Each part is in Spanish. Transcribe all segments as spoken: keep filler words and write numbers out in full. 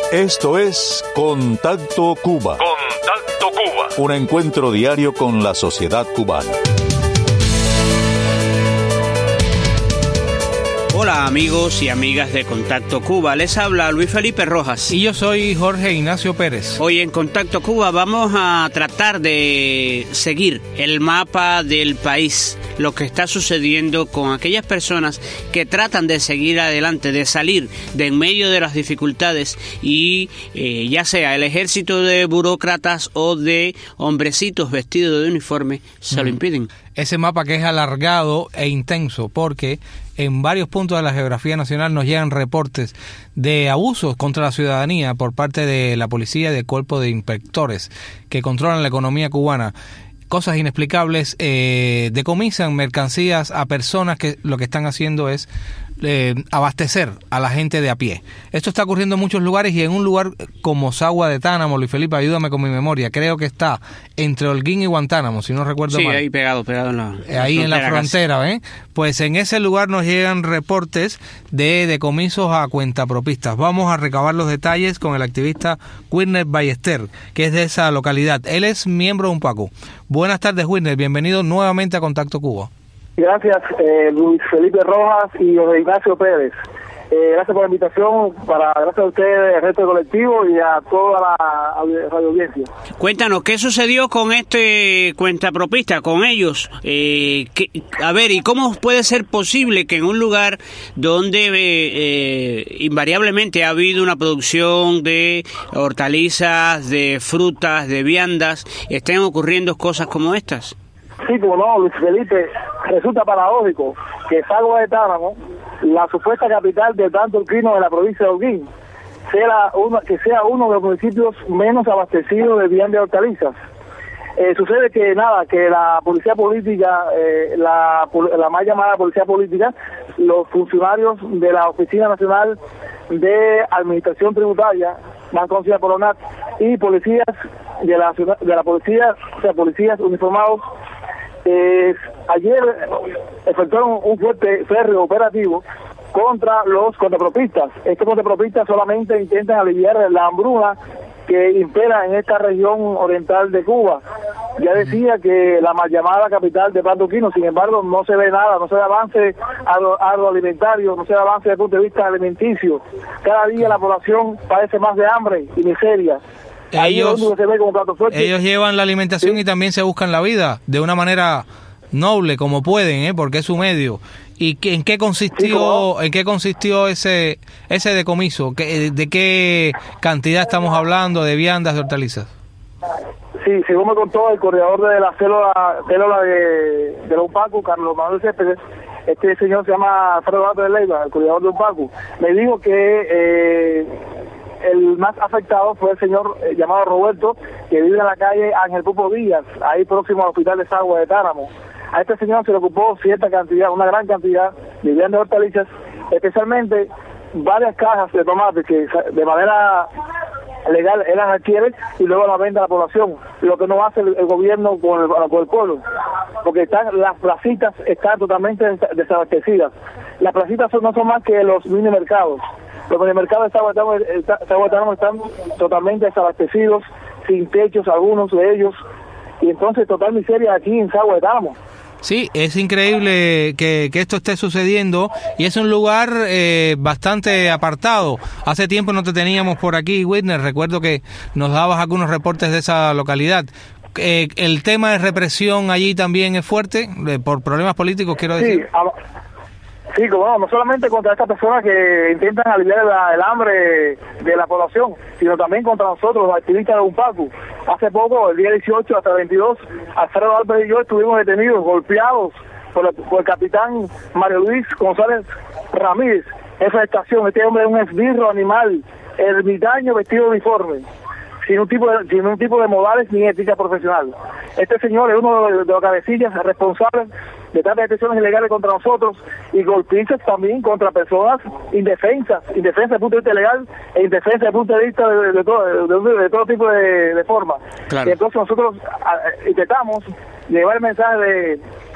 Esto es Contacto Cuba. Contacto Cuba. Un encuentro diario con la sociedad cubana. Hola amigos y amigas de Contacto Cuba, les habla Luis Felipe Rojas. Y yo soy Jorge Ignacio Pérez. Hoy en Contacto Cuba vamos a tratar de seguir el mapa del país, lo que está sucediendo con aquellas personas que tratan de seguir adelante, de salir de en medio de las dificultades y eh, ya sea el ejército de burócratas o de hombrecitos vestidos de uniforme, se mm. lo impiden. Ese mapa que es alargado e intenso porque en varios puntos de la geografía nacional nos llegan reportes de abusos contra la ciudadanía por parte de la policía y del cuerpo de inspectores que controlan la economía cubana. Cosas inexplicables, eh, decomisan mercancías a personas que lo que están haciendo es eh, abastecer a la gente de a pie. Esto está ocurriendo en muchos lugares y en un lugar como Sagua de Tánamo, Luis Felipe, ayúdame con mi memoria, creo que está entre Holguín y Guantánamo, si no recuerdo sí, mal. Sí, ahí pegado, pegado en la, en la ahí en la frontera, ¿eh? Pues en ese lugar nos llegan reportes de decomisos a cuentapropistas. Vamos a recabar los detalles con el activista Wilner Ballester, que es de esa localidad. Él es miembro de UNPACU. Buenas tardes, Wilner. Bienvenido nuevamente a Contacto Cuba. Gracias, eh, Luis Felipe Rojas y José Ignacio Pérez. Eh, gracias por la invitación, para gracias a ustedes, al resto del colectivo y a toda la radio audiencia. Cuéntanos, ¿qué sucedió con este cuentapropista, con ellos? Eh, que, a ver, ¿y cómo puede ser posible que en un lugar donde eh, eh, invariablemente ha habido una producción de hortalizas, de frutas, de viandas, estén ocurriendo cosas como estas? Sí, como no, Luis Felipe, resulta paradójico que Sagua de Tánamo, la supuesta capital del tanto Quino de la provincia de Holguín, sea uno, que sea uno de los municipios menos abastecidos de viandas de hortalizas. Eh, sucede que nada, que la policía política, eh, la, la más llamada policía política, los funcionarios de la Oficina Nacional de Administración Tributaria, más conocida por O N A T, y policías de la de la policía, o sea, policías uniformados, Eh, ayer efectuaron un fuerte férreo operativo contra los contrapropistas. Estos contrapropistas solamente intentan aliviar la hambruna que impera en esta región oriental de Cuba. Ya decía que la mal llamada capital de Tanto Quino, sin embargo, no se ve nada, no se ve avance agroalimentario, no se ve avance desde el punto de vista alimenticio. Cada día la población padece más de hambre y miseria. Ellos, se ve como plato fuerte. ellos llevan la alimentación ¿Sí? y también se buscan la vida de una manera noble como pueden, ¿eh? Porque es su medio. ¿Y qué, en qué consistió sí, en qué consistió ese ese decomiso? ¿Qué, ¿De qué cantidad estamos hablando de viandas, de hortalizas? Sí, según me contó el coordinador de la célula, célula de, de la UNPACU, Carlos Manuel Céspedes, este señor se llama Alfredo Gato de Leiva, el coordinador de UNPACU, me dijo que eh, el más afectado fue el señor eh, llamado Roberto, que vive en la calle Ángel Pupo Díaz, ahí próximo al hospital de Sagua de Tánamo. A este señor se le ocupó cierta cantidad, una gran cantidad de viandas de hortalizas, especialmente varias cajas de tomates que de manera legal él las adquiere y luego las vende a la población, lo que no hace el, el gobierno con el, con el pueblo, porque están las placitas están totalmente desabastecidas. Las placitas son, no son más que los mini mercados. Los minimercados de Sagua de Tánamo están totalmente desabastecidos, sin techos algunos de ellos, y entonces total miseria aquí en Sagua de Tánamo. Sí, es increíble que, que esto esté sucediendo y es un lugar eh, bastante apartado. Hace tiempo no te teníamos por aquí, Wilner, recuerdo que nos dabas algunos reportes de esa localidad. Eh, ¿El tema de represión allí también es fuerte? Eh, por problemas políticos, quiero decir. Sí, a... Sí, como no, no solamente contra estas personas que intentan aliviar la, el hambre de la población, sino también contra nosotros, los activistas de UNPACU. Hace poco, el día dieciocho hasta el veintidós, Alfredo Álvarez y yo estuvimos detenidos, golpeados por el, por el capitán Mario Luis González Ramírez. Esa estación, este hombre es un esbirro animal, ermitaño vestido de uniforme, sin un tipo de, sin un tipo de modales ni ética profesional. Este señor es uno de, de los cabecillas responsables de tantas detenciones ilegales contra nosotros y golpizas también contra personas indefensas, indefensas desde el punto de vista legal e indefensas desde el punto de vista de, de, de, todo, de, de todo tipo de, de forma. Claro. Y entonces nosotros a, intentamos llevar el mensaje de,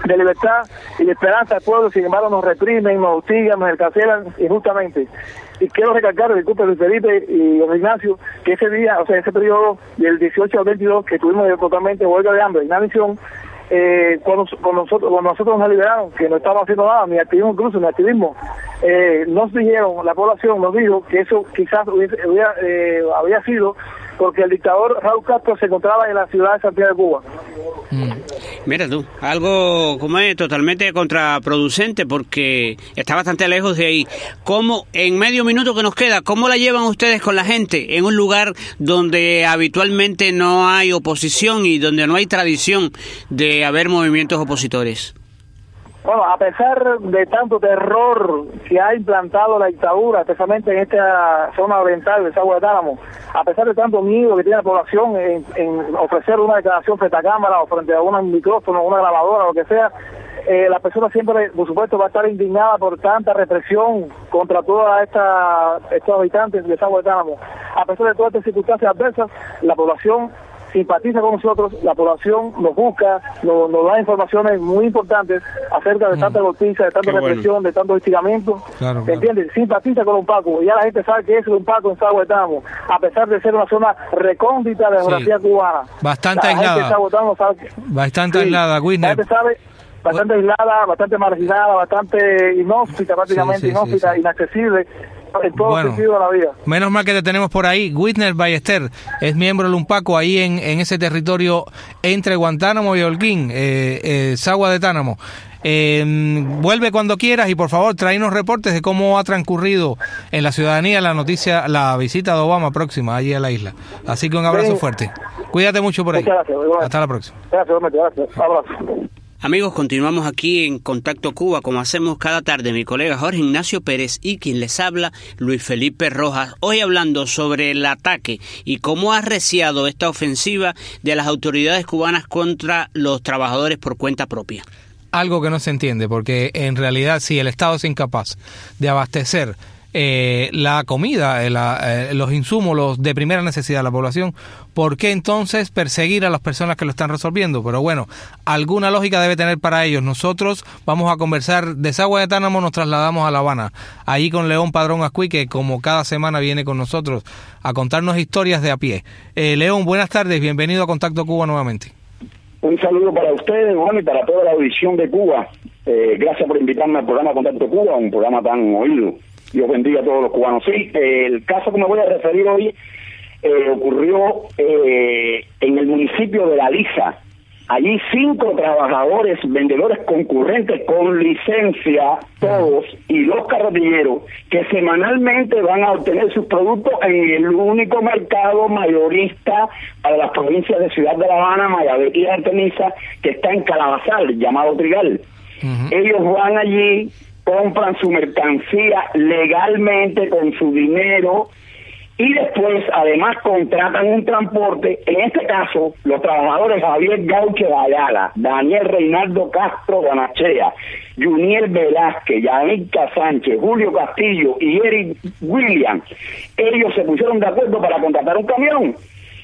de libertad y de esperanza al pueblo, sin embargo nos reprimen, nos hostigan, nos encarcelan injustamente. Y quiero recalcar, disculpe Luis Felipe y don Ignacio, que ese día, o sea, ese periodo del dieciocho al veintidós, que tuvimos totalmente huelga de hambre, inanición, eh, cuando, cuando, nosotros, cuando nosotros nos liberaron, que no estábamos haciendo nada, ni activismo incluso, ni activismo, eh, nos dijeron, la población nos dijo que eso quizás hubiese, hubiera, eh, había sido porque el dictador Raúl Castro se encontraba en la ciudad de Santiago de Cuba. Mm. Mira tú, algo como es totalmente contraproducente porque está bastante lejos de ahí. ¿Cómo, en medio minuto que nos queda, cómo la llevan ustedes con la gente en un lugar donde habitualmente no hay oposición y donde no hay tradición de haber movimientos opositores? Bueno, a pesar de tanto terror que ha implantado la dictadura, especialmente en esta zona oriental de Sagua de Tánamo, a pesar de tanto miedo que tiene la población en, en ofrecer una declaración frente a cámara o frente a un micrófono, una grabadora, lo que sea, eh, la persona siempre, por supuesto, va a estar indignada por tanta represión contra todos estos habitantes de Sagua de Tánamo. A pesar de todas estas circunstancias adversas, la población simpatiza con nosotros, la población nos busca, nos, nos da informaciones muy importantes acerca de tanta justicia, de tanta Qué represión, bueno. de tanto hostigamiento, claro, claro. ¿entiendes? Simpatiza con un Paco, y ya la gente sabe que es un Paco en Sagua de Tánamo, a pesar de ser una zona recóndita de la geografía sí. cubana. Bastante la aislada. Gente sabe que, bastante sí, aislada, Wisner. La gente sabe, bastante aislada, bastante marginada, bastante inhóspita, prácticamente sí, sí, inhóspita, sí, sí. inaccesible. En todo bueno, sentido de la vida. Menos mal que te tenemos por ahí. Wisner Ballester es miembro del Unpaco ahí en, en ese territorio entre Guantánamo y Holguín, eh, eh, Sagua de Tánamo. Eh, vuelve cuando quieras y por favor tráenos reportes de cómo ha transcurrido en la ciudadanía la noticia, la visita de Obama próxima allí a la isla. Así que un abrazo sí. fuerte. Cuídate mucho por ahí. Muchas gracias. Hasta la próxima. Gracias, gracias. Abrazo. Amigos, continuamos aquí en Contacto Cuba, como hacemos cada tarde, mi colega Jorge Ignacio Pérez y quien les habla, Luis Felipe Rojas, hoy hablando sobre el ataque y cómo ha arreciado esta ofensiva de las autoridades cubanas contra los trabajadores por cuenta propia. Algo que no se entiende, porque en realidad si el Estado es incapaz de abastecer Eh, la comida, eh, la, eh, los insumos los de primera necesidad de la población, ¿por qué entonces perseguir a las personas que lo están resolviendo? Pero bueno, alguna lógica debe tener para ellos. Nosotros vamos a conversar de Sagua de Tánamo, nos trasladamos a La Habana, allí con León Padrón Ascuy, que como cada semana viene con nosotros a contarnos historias de a pie. Eh, León, buenas tardes, bienvenido a Contacto Cuba nuevamente. Un saludo para ustedes, Juan, y para toda la audición de Cuba. Eh, gracias por invitarme al programa Contacto Cuba, un programa tan oído. Dios bendiga a todos los cubanos. Sí, eh, el caso que me voy a referir hoy eh, ocurrió eh, en el municipio de La Lisa. Allí cinco trabajadores, vendedores concurrentes con licencia, todos, y los carretilleros, que semanalmente van a obtener sus productos en el único mercado mayorista para las provincias de Ciudad de La Habana, Mayagüez y Artemisa, que está en Calabazal, llamado Trigal. Uh-huh. Ellos van allí, compran su mercancía legalmente con su dinero y después además contratan un transporte. En este caso, los trabajadores Javier Gauche Ayala, Daniel Reinaldo Castro Banachea, Juniel Velázquez, Yanica Sánchez, Julio Castillo y Eric William, ellos se pusieron de acuerdo para contratar un camión.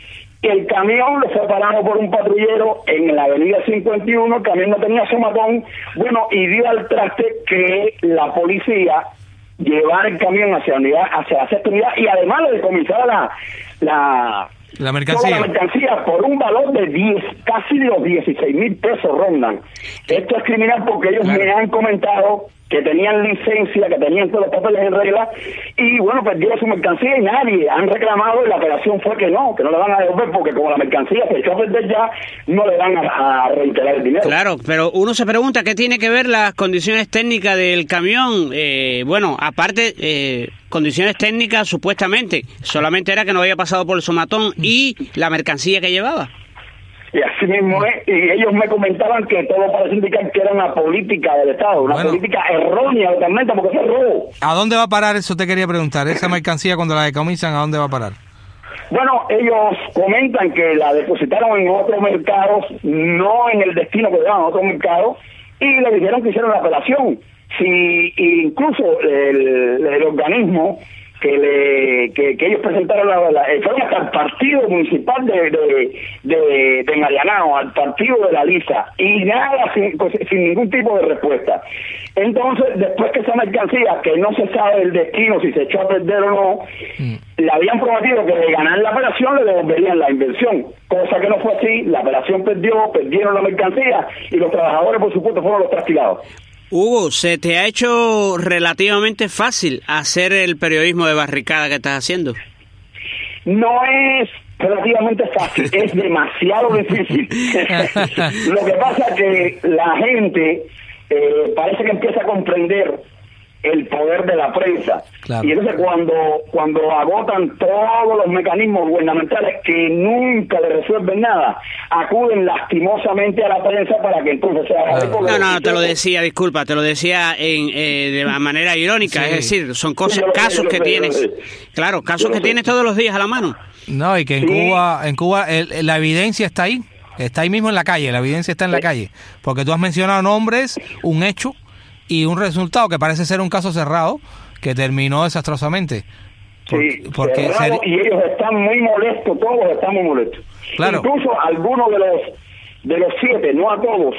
El camión lo fue parado por un patrullero en la avenida cincuenta y uno, el camión no tenía somatón, bueno, y dio al traste que la policía llevara el camión hacia la unidad, hacia la sexta unidad, y además le decomisara la, la, la mercancía. Toda la mercancía por un valor de diez, casi los dieciséis mil pesos rondan. Esto es criminal porque ellos claro. me han comentado que tenían licencia, que tenían todos los papeles en regla, y bueno, perdieron su mercancía y nadie han reclamado, y la apelación fue que no, que no le van a devolver, porque como la mercancía se echó a perder ya, no le van a, a reiterar el dinero. Claro, pero uno se pregunta, ¿qué tiene que ver las condiciones técnicas del camión? Eh, bueno, aparte, eh, condiciones técnicas supuestamente, solamente era que no había pasado por el somatón y la mercancía que llevaba. Y así mismo es, y ellos me comentaban que todo parece indicar que era una política del Estado, una bueno, política errónea totalmente, porque es robo. ¿A dónde va a parar? Eso te quería preguntar, esa mercancía cuando la decomisan, ¿a dónde va a parar? Bueno, ellos comentan que la depositaron en otros mercados, no en el destino que llevaban, otros mercados, y le dijeron que hicieron la apelación. Si incluso el, el organismo que le que, que ellos presentaron la, la, fueron hasta el partido municipal de de, de, de Marianao, al partido de la Lisa, y nada, sin, sin ningún tipo de respuesta. Entonces, después que esa mercancía, que no se sabe el destino, si se echó a perder o no, mm. le habían prometido que de ganar la operación le devolverían la inversión, cosa que no fue así. La operación perdió, perdieron la mercancía y los trabajadores, por supuesto, fueron los castigados. Hugo, ¿se te ha hecho relativamente fácil hacer el periodismo de barricada que estás haciendo? No es relativamente fácil, es demasiado difícil. Lo que pasa es que la gente eh, parece que empieza a comprender el poder de la prensa. Claro. Y entonces cuando cuando agotan todos los mecanismos gubernamentales que nunca le resuelven nada, acuden lastimosamente a la prensa para que entonces se haga claro. No, no, te lo decía, disculpa, te lo decía en, eh, de manera irónica, sí. Es decir, son cosas, sí, casos sé, que sé, tienes, claro, casos que sé. tienes todos los días a la mano. No, y que en sí. Cuba, en Cuba el, la evidencia está ahí, está ahí mismo en la calle, la evidencia está en sí. la calle, porque tú has mencionado nombres, un hecho y un resultado que parece ser un caso cerrado que terminó desastrosamente. Porque, sí, porque cerrado, ser... y ellos están muy molestos, todos están muy molestos. Claro. Incluso algunos de los de los siete, no a todos,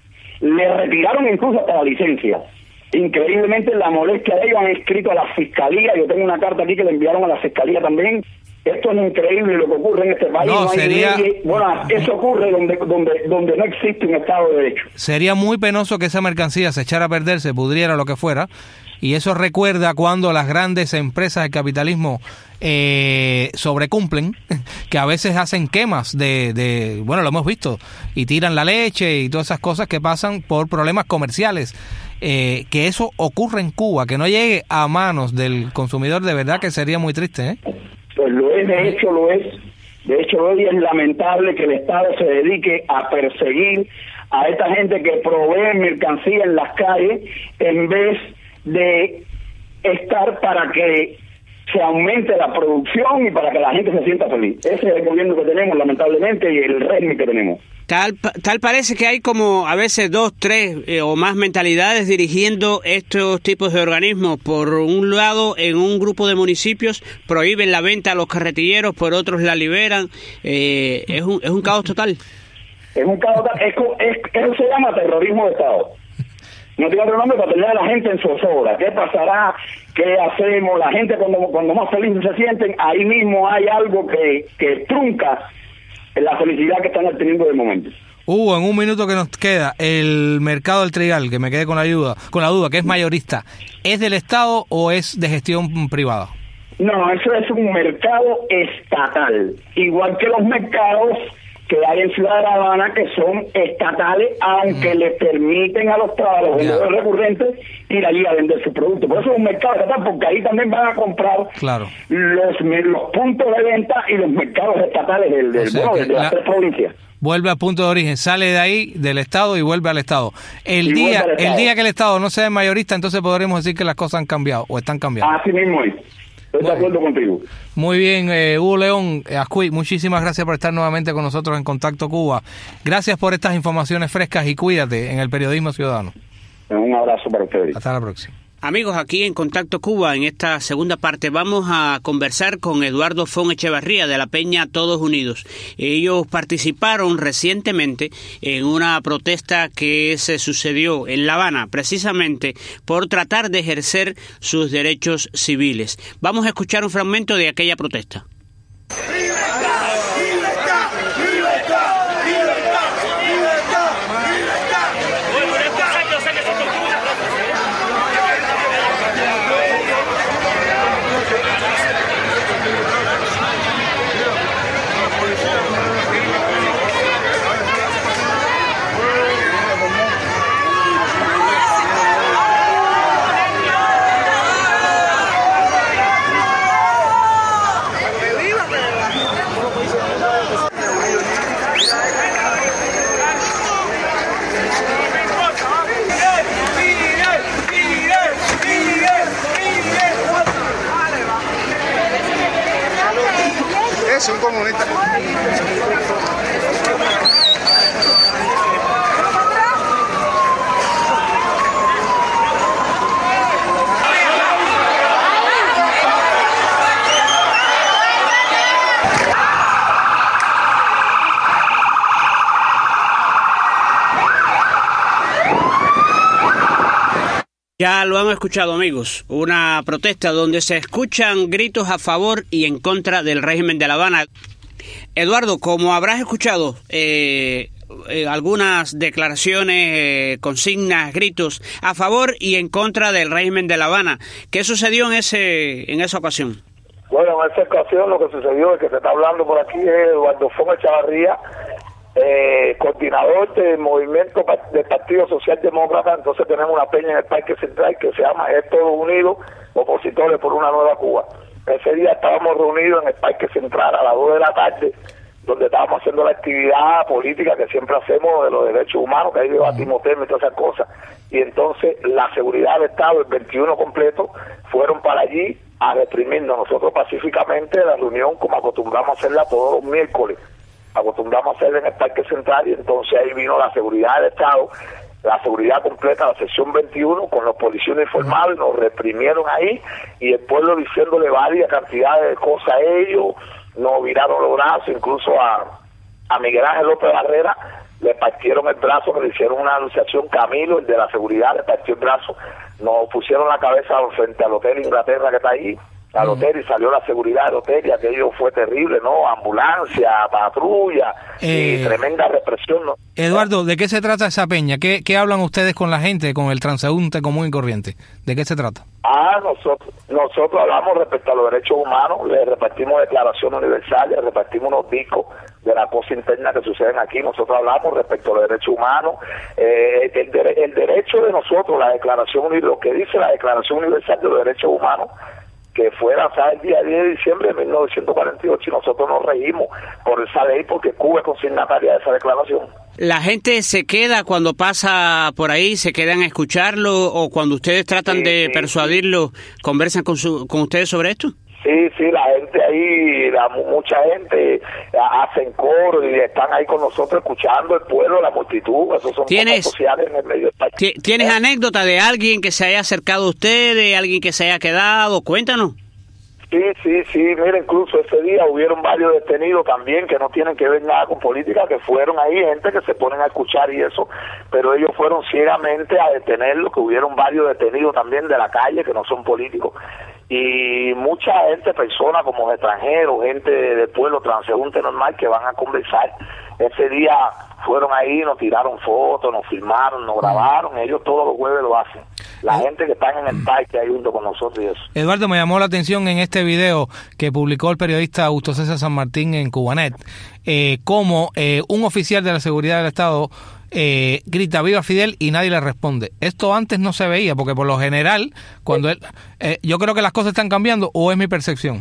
le retiraron incluso hasta la licencia. Increíblemente la molestia de ellos han escrito a la fiscalía. Yo tengo una carta aquí que le enviaron a la fiscalía también. Esto es increíble lo que ocurre en este país. No, no hay sería... ley. Bueno, eso ocurre donde, donde, donde no existe un Estado de Derecho. Sería muy penoso que esa mercancía se echara a perder, se pudriera, lo que fuera. Y eso recuerda cuando las grandes empresas del capitalismo eh, sobrecumplen, que a veces hacen quemas de, de, bueno, lo hemos visto, y tiran la leche y todas esas cosas que pasan por problemas comerciales. Eh, que eso ocurre en Cuba, que no llegue a manos del consumidor, de verdad que sería muy triste, ¿eh? Pues lo es, de hecho lo es. De hecho hoy es lamentable que el Estado se dedique a perseguir a esta gente que provee mercancía en las calles en vez de estar para que se aumente la producción y para que la gente se sienta feliz. Ese es el gobierno que tenemos, lamentablemente, y el régimen que tenemos. Tal, tal parece que hay como a veces dos, tres eh, o más mentalidades dirigiendo estos tipos de organismos. Por un lado, en un grupo de municipios prohíben la venta a los carretilleros, por otros la liberan. Eh, es un es un caos total. Es un caos total. Es, es, eso se llama terrorismo de Estado. No tiene otro nombre para tener a la gente en zozobra. ¿Qué pasará? ¿Qué hacemos? La gente cuando cuando más felices se sienten, ahí mismo hay algo que, que trunca la felicidad que están obteniendo de momento. Hugo, en un minuto que nos queda, el mercado del trigal, que me quedé con la ayuda, con la duda, que es mayorista, ¿es del Estado o es de gestión privada? No, eso es un mercado estatal, igual que los mercados que hay en Ciudad de La Habana, que son estatales, aunque mm. le permiten a los trabajadores yeah. recurrentes ir allí a vender sus productos. Por eso es un mercado estatal, porque ahí también van a comprar claro. los, los puntos de venta y los mercados estatales del, del, o sea, bueno, de las la... tres provincias. Vuelve al punto de origen, sale de ahí, del Estado, y vuelve al Estado. El y día el Estado. día que el Estado no sea mayorista, entonces podremos decir que las cosas han cambiado, o están cambiando. Así mismo es. Estoy de acuerdo contigo. Muy bien, eh, Hugo León, eh, Ascuy, muchísimas gracias por estar nuevamente con nosotros en Contacto Cuba. Gracias por estas informaciones frescas y cuídate en el periodismo ciudadano. Un abrazo para ustedes. Hasta la próxima. Amigos, aquí en Contacto Cuba, en esta segunda parte, vamos a conversar con Eduardo Fon Echevarría de la Peña Todos Unidos. Ellos participaron recientemente en una protesta que se sucedió en La Habana, precisamente por tratar de ejercer sus derechos civiles. Vamos a escuchar un fragmento de aquella protesta. Es un comunista. Ya lo han escuchado, amigos, una protesta donde se escuchan gritos a favor y en contra del régimen de La Habana. Eduardo, como habrás escuchado, eh, eh, algunas declaraciones, eh, consignas, gritos a favor y en contra del régimen de La Habana. ¿Qué sucedió en ese en esa ocasión? Bueno, en esa ocasión lo que sucedió es que se está hablando por aquí es Eduardo Fome Chavarría, eh, coordinador del movimiento del Partido Socialdemócrata. Entonces tenemos una peña en el Parque Central que se llama Estados Unidos, Opositores por una Nueva Cuba. Ese día estábamos reunidos en el Parque Central a las dos de la tarde, donde estábamos haciendo la actividad política que siempre hacemos de los derechos humanos, que ahí debatimos temas y todas esas cosas. Y entonces la seguridad del Estado, el veintiuno completo, fueron para allí a reprimirnos. Nosotros pacíficamente la reunión, como acostumbramos a hacerla todos los miércoles, acostumbramos a hacerla en el Parque Central, y entonces ahí vino la seguridad del Estado, la seguridad completa, la sección veintiuno, con los policías uniformados, nos reprimieron ahí, y el pueblo diciéndole varias cantidades de cosas a ellos, nos viraron los brazos, incluso a, a Miguel Ángel López Barrera le partieron el brazo, que le hicieron una anunciación. Camilo, el de la seguridad, le partió el brazo, nos pusieron la cabeza frente al Hotel Inglaterra que está ahí, al hotel, y salió la seguridad del hotel, y aquello fue terrible, ¿no? Ambulancia, patrulla, eh, y tremenda represión, ¿no? Eduardo, ¿de qué se trata esa peña? ¿Qué, ¿Qué hablan ustedes con la gente, con el transeúnte común y corriente? ¿De qué se trata? Ah, nosotros nosotros hablamos respecto a los derechos humanos, le repartimos declaraciones universales, le repartimos unos discos de la cosa interna que suceden aquí. Nosotros hablamos respecto a los derechos humanos, eh, el, de, el derecho de nosotros, la declaración, lo que dice la Declaración Universal de los Derechos Humanos, que fue lanzada el día diez de diciembre de mil novecientos cuarenta y ocho, y nosotros nos reímos por esa ley porque Cuba es consignataria de esa declaración. ¿La gente se queda cuando pasa por ahí, se quedan a escucharlo, o cuando ustedes tratan sí, de sí, persuadirlo, sí. conversan con, su, con ustedes sobre esto? Sí, sí, la gente ahí, la, mucha gente hacen coro y están ahí con nosotros escuchando, el pueblo, la multitud. Esos son cosas sociales en el medio del país. ¿Tienes ¿Eh? anécdota de alguien que se haya acercado a ustedes, alguien que se haya quedado? Cuéntanos. Sí, sí, sí, mira, incluso ese día hubieron varios detenidos también que no tienen que ver nada con política, que fueron ahí, gente que se ponen a escuchar y eso, pero ellos fueron ciegamente a detenerlo, que hubieron varios detenidos también de la calle que no son políticos, y mucha gente, personas como extranjeros, gente del pueblo, transeúnte normal, que van a conversar. Ese día fueron ahí, nos tiraron fotos, nos filmaron, nos grabaron, ellos todos los jueves lo hacen. La gente que está en el parque ahí junto con nosotros y eso. Eduardo, me llamó la atención en este video que publicó el periodista Augusto César San Martín en Cubanet, eh, cómo eh, un oficial de la seguridad del Estado eh, grita "Viva Fidel" y nadie le responde. Esto antes no se veía, porque por lo general, cuando él, eh, yo creo que las cosas están cambiando, ¿o es mi percepción?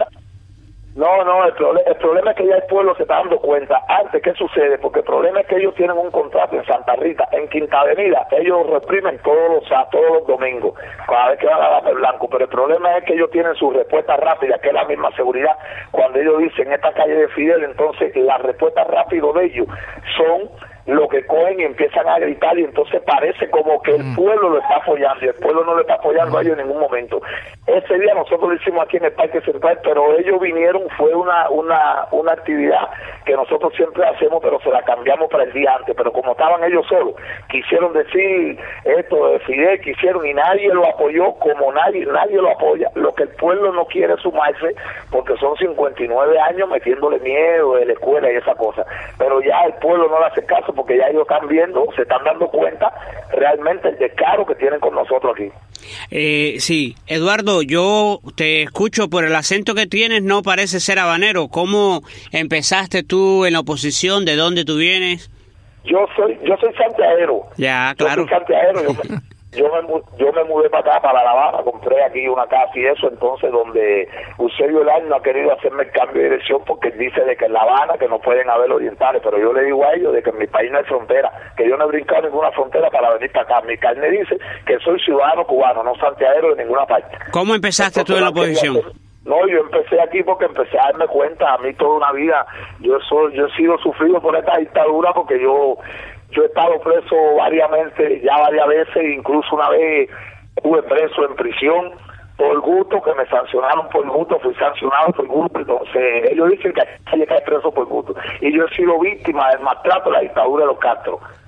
No, no, el, proble el problema es que ya el pueblo se está dando cuenta. Antes, ¿qué sucede? Porque el problema es que ellos tienen un contrato en Santa Rita, en Quinta Avenida, ellos reprimen todos los todos los domingos, cada vez que van a Dame Blanco, pero el problema es que ellos tienen su respuesta rápida, que es la misma seguridad. Cuando ellos dicen esta calle de Fidel, entonces la respuesta rápida de ellos son lo que cogen y empiezan a gritar, y entonces parece como que el pueblo lo está apoyando, y el pueblo no lo está apoyando a ellos en ningún momento. Ese día nosotros lo hicimos aquí en el Parque Central, pero ellos vinieron, fue una una una actividad que nosotros siempre hacemos, pero se la cambiamos para el día antes, pero como estaban ellos solos, quisieron decir esto de Fidel, quisieron, y nadie lo apoyó, como nadie nadie lo apoya. Lo que el pueblo no quiere sumarse, porque son cincuenta y nueve años metiéndole miedo de la escuela y esa cosa, pero ya el pueblo no le hace caso, porque ya ellos están viendo, se están dando cuenta realmente el descaro que tienen con nosotros aquí. Eh, sí, Eduardo, yo te escucho por el acento que tienes, no parece ser habanero. ¿Cómo empezaste tú en la oposición? ¿De dónde tú vienes? Yo soy yo soy santiaguero. Ya, claro. Yo soy santiaguero. Yo me, yo, me, yo me mudé para acá, para La Habana, compré aquí una casa y eso, entonces donde Eusebio Lán no ha querido hacerme el cambio de dirección porque él dice de que en La Habana que no pueden haber orientales, pero yo le digo a ellos de que en mi país no hay frontera, que yo no he brincado ninguna frontera para venir para acá. Mi carne dice que soy ciudadano cubano, no santiaguero de ninguna parte. ¿Cómo empezaste entonces, tú en la oposición? No, yo empecé aquí porque empecé a darme cuenta, a mí toda una vida, yo soy, yo he sido sufrido por esta dictadura, porque yo yo he estado preso variamente, ya varias veces, incluso una vez estuve preso en prisión por gusto, que me sancionaron por gusto, fui sancionado por gusto, entonces ellos dicen que hay que caer preso por gusto, y yo he sido víctima del maltrato de la dictadura de los Castro.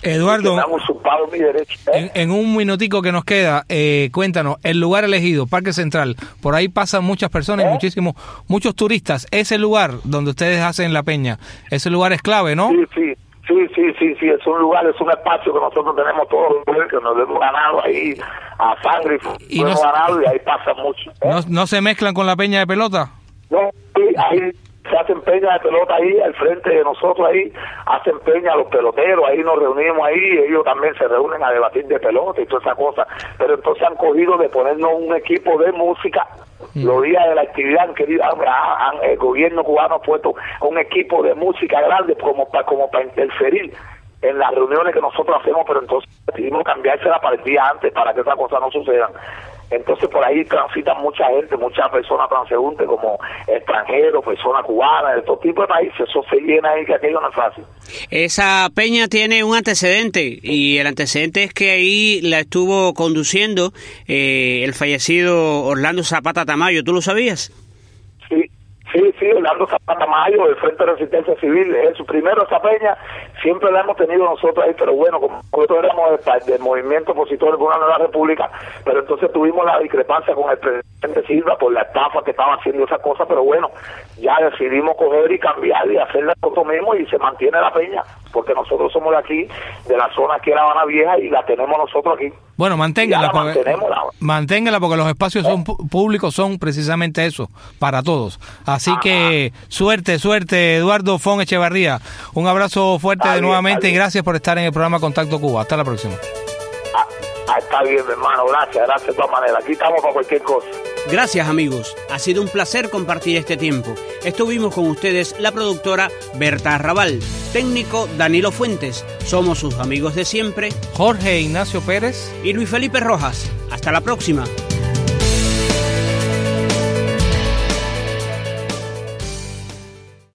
Eduardo, me han usurpado mi derecho. ¿eh? En, en un minutico que nos queda, eh, cuéntanos, el lugar elegido, Parque Central, por ahí pasan muchas personas, ¿Eh? muchísimos, muchos turistas. Ese lugar donde ustedes hacen la peña, ese lugar es clave, ¿no? Sí, sí. Sí, sí, sí, sí, es un lugar, es un espacio que nosotros tenemos todos los días, que nos hemos ganado ahí a sangre y, y no, hemos ganado y ahí pasa mucho. ¿eh? ¿No, ¿No se mezclan con la peña de pelota? No, sí, ahí se hacen peñas de pelota ahí, al frente de nosotros ahí, hacen peñas los peloteros, ahí nos reunimos ahí, ellos también se reúnen a debatir de pelota y toda esa cosa, pero entonces han cogido de ponernos un equipo de música. Mm. Los días de la actividad han querido, han, han, el gobierno cubano ha puesto un equipo de música grande como para como para interferir en las reuniones que nosotros hacemos, pero entonces decidimos cambiársela para el día antes para que esas cosas no sucedan. Entonces por ahí transitan mucha gente, muchas personas transeúntes como extranjeros, personas cubanas, de todo tipo de países, eso se llena ahí que aquello no es fácil. Esa peña tiene un antecedente y el antecedente es que ahí la estuvo conduciendo eh, el fallecido Orlando Zapata Tamayo, ¿tú lo sabías? Sí. Sí, sí, Orlando Zapata Mayo, del Frente de Resistencia Civil, es su primero esa peña, siempre la hemos tenido nosotros ahí, pero bueno, como nosotros éramos del, del movimiento opositor de una nueva república, pero entonces tuvimos la discrepancia con el presidente Silva por la estafa que estaba haciendo esa cosa, pero bueno, ya decidimos coger y cambiar y hacerla nosotros mismos y se mantiene la peña, porque nosotros somos de aquí, de la zona que es La Habana Vieja y la tenemos nosotros aquí. Bueno, manténgala, porque, manténgala porque los espacios son públicos, son precisamente eso, para todos. Así Ajá. que suerte, suerte, Eduardo Fon Echevarría. Un abrazo fuerte está de bien, nuevamente y gracias por estar en el programa Contacto Cuba. Hasta la próxima. Ah, ah, está bien, mi hermano, gracias, gracias de todas maneras. Aquí estamos para cualquier cosa. Gracias, amigos. Ha sido un placer compartir este tiempo. Estuvimos con ustedes la productora Berta Arrabal, técnico Danilo Fuentes. Somos sus amigos de siempre, Jorge Ignacio Pérez y Luis Felipe Rojas. Hasta la próxima.